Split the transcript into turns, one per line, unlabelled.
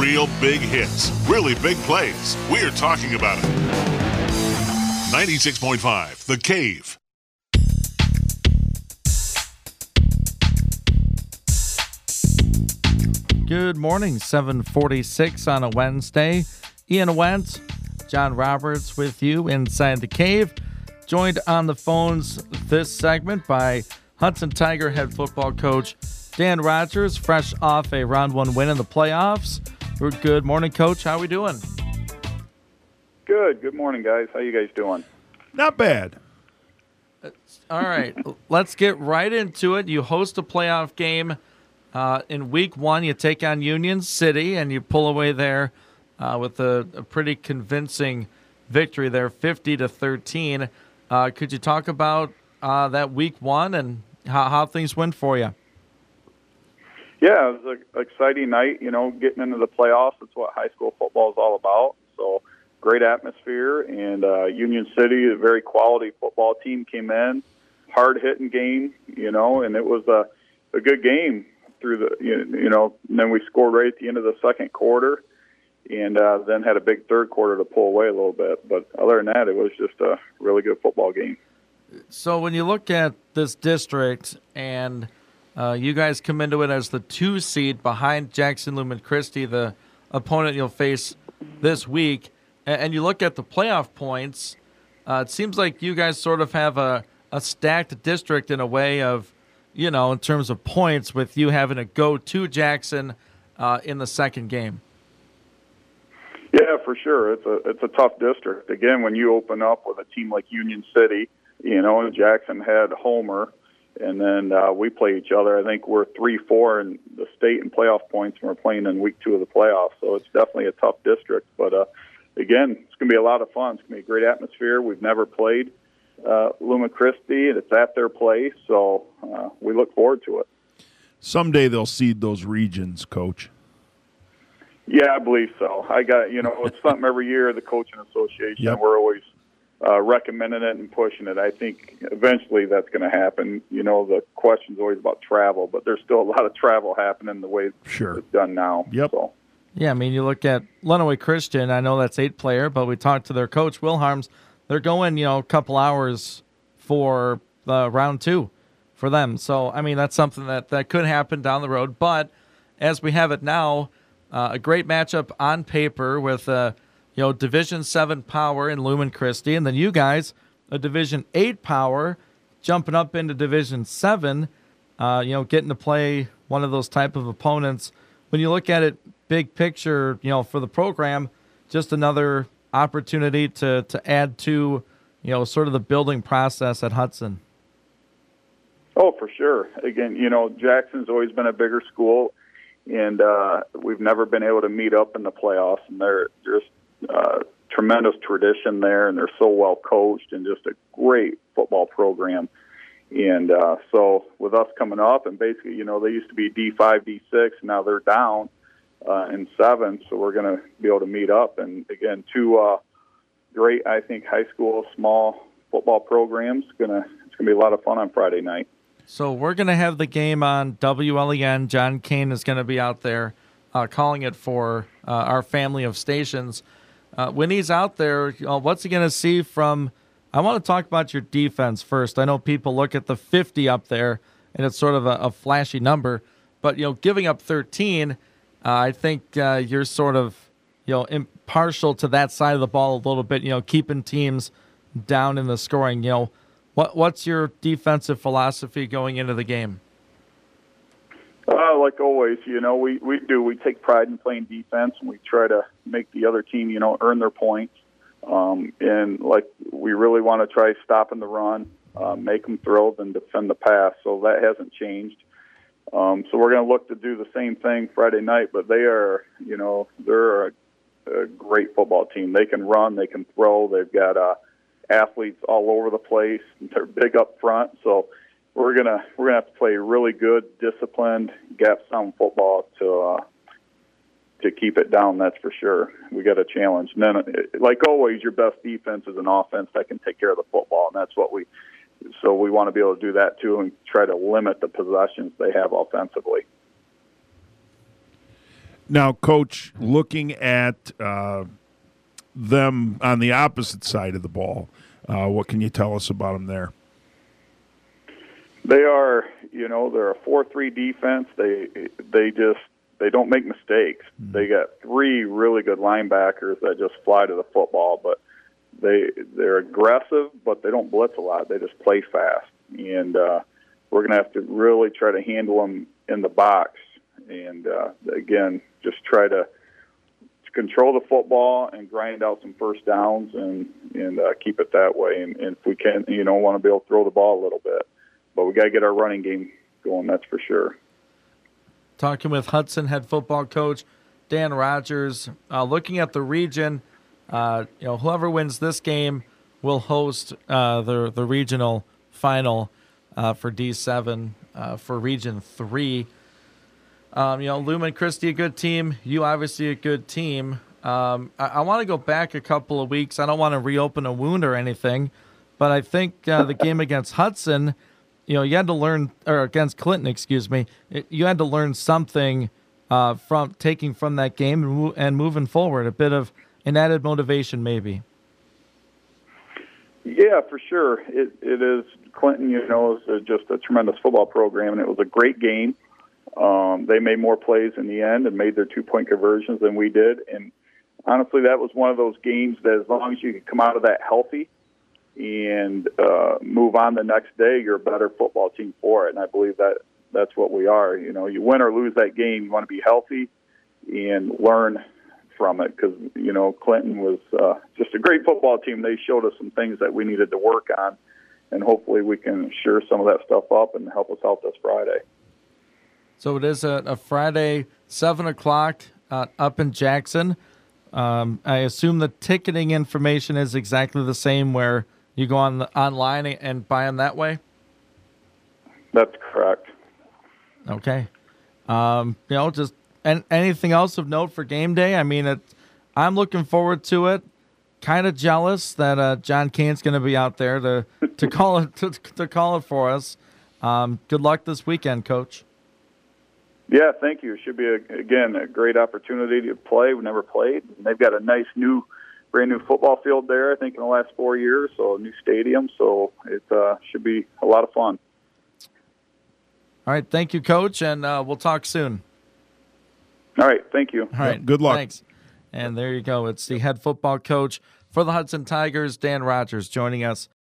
Real big hits, really big plays. We're talking about it. 96.5, The Cave.
Good morning, 7:46 on a Wednesday. Ian Wentz, John Roberts with you inside the cave. Joined on the phones this segment by Hudson Tiger head football coach Dan Rogers, fresh off a round one win in the playoffs. Good morning, Coach. How are we doing?
Good. Good morning, guys. How you guys doing?
Not bad.
All right, let's get right into it. You host a playoff game in week one. You take on Union City, and you pull away there with a pretty convincing victory there, 50-13. Could you talk about that week one and how things went for you?
Yeah, it was an exciting night, getting into the playoffs. That's what high school football is all about. So great atmosphere, and Union City, a very quality football team, came in, hard-hitting game, and it was a good game through the, and then we scored right at the end of the second quarter, and then had a big third quarter to pull away a little bit. But other than that, it was just a really good football game.
So when you look at this district and you guys come into it as the 2 seed behind Jackson Lumen Christi, the opponent you'll face this week, and you look at the playoff points, it seems like you guys sort of have a stacked district in a way of, in terms of points, with you having to go to Jackson in the second game.
Yeah, for sure. It's a tough district. Again, when you open up with a team like Union City, Jackson had Homer, and then we play each other. I think we're 3-4 in the state in playoff points, and we're playing in week 2 of the playoffs. So it's definitely a tough district. But, again, it's going to be a lot of fun. It's going to be a great atmosphere. We've never played Lumen Christi, and it's at their place. So we look forward to it.
Someday they'll seed those regions, Coach.
Yeah, I believe so. It's something every year, the coaching association,
Yep.
We're always recommending it and pushing it. I think eventually that's going to happen. The question's always about travel, but there's still a lot of travel happening the way
Sure.
it's done now.
Yep.
So.
Yeah, you look at Lenawee Christian, I know that's 8-player, but we talked to their coach, Will Harms. They're going, a couple hours for round 2 for them. So, that's something that could happen down the road. But as we have it now, a great matchup on paper with Division 7 power in Lumen Christi, and then you guys, a Division 8 power, jumping up into Division 7, getting to play one of those type of opponents. When you look at it big picture, for the program, just another opportunity to add to, sort of the building process at Hudson.
Oh, for sure. Again, Jackson's always been a bigger school, and we've never been able to meet up in the playoffs, and there's tremendous tradition there, and they're so well coached and just a great football program. And so with us coming up, and basically, they used to be D5, D6, now they're down in 7, so we're going to be able to meet up. And again, 2 great, I think, high school small football programs. It's going to be a lot of fun on Friday night.
So we're going to have the game on WLEN. John Kane is going to be out there calling it for our family of stations. When he's out there, what's he going to see from – I want to talk about your defense first. I know people look at the 50 up there, and it's sort of a flashy number. But, giving up 13, I think you're sort of, impartial to that side of the ball a little bit, keeping teams down in the scoring. What's your defensive philosophy going into the game?
Like always, we take pride in playing defense, and we try to make the other team, earn their points. And we really want to try stopping the run, make them throw, then defend the pass. So that hasn't changed. So we're going to look to do the same thing Friday night. But they are, they're a great football team. They can run, they can throw. They've got athletes all over the place. They're big up front. So we're gonna have to play really good, disciplined, gap-sound football to keep it down. That's for sure. We got a challenge. And then, like always, your best defense is an offense that can take care of the football, and that's what we. So we want to be able to do that too, and try to limit the possessions they have offensively.
Now, Coach, looking at them on the opposite side of the ball, what can you tell us about them there?
They are, they're a 4-3 defense. They don't make mistakes. Mm-hmm. They got 3 really good linebackers that just fly to the football, but they're aggressive, but they don't blitz a lot. They just play fast, and we're going to have to really try to handle them in the box, and again, just try to control the football and grind out some first downs and keep it that way. And if we can, want to be able to throw the ball a little bit, but we got to get our running game going. That's for sure.
Talking with Hudson head football coach Dan Rogers, looking at the region, whoever wins this game will host the regional final for D7 for Region 3. Lumen Christi, a good team. You obviously a good team. I want to go back a couple of weeks. I don't want to reopen a wound or anything, but I think the game against Hudson, you had to learn, or against Clinton, excuse me, you had to learn something from taking from that game and moving forward, a bit of an added motivation maybe.
Yeah, for sure. It is. Clinton, is just a tremendous football program, and it was a great game. They made more plays in the end and made their 2-point conversions than we did. And honestly, that was one of those games that as long as you can come out of that healthy and move on the next day, you're a better football team for it. And I believe that's what we are. You win or lose that game, you want to be healthy and learn from it because, Clinton was just a great football team. They showed us some things that we needed to work on, and hopefully we can shore some of that stuff up and help us out this Friday.
So it is a Friday, 7 o'clock up in Jackson. I assume the ticketing information is exactly the same where you go online and buy them that way?
That's correct.
Okay. Just anything else of note for game day? I mean, I'm looking forward to it. Kind of jealous that John Kane's going to be out there to call it to call it for us. Good luck this weekend, Coach.
Yeah, thank you. It should be, a great opportunity to play. We've never played. And they've got a nice brand new football field there, I think, in the last 4 years, so a new stadium. So it should be a lot of fun.
All right, thank you, Coach, and we'll talk soon.
All right, thank you.
All right,
good luck.
Thanks. And there you go. It's the head football coach for the Hudson Tigers, Dan Rogers, joining us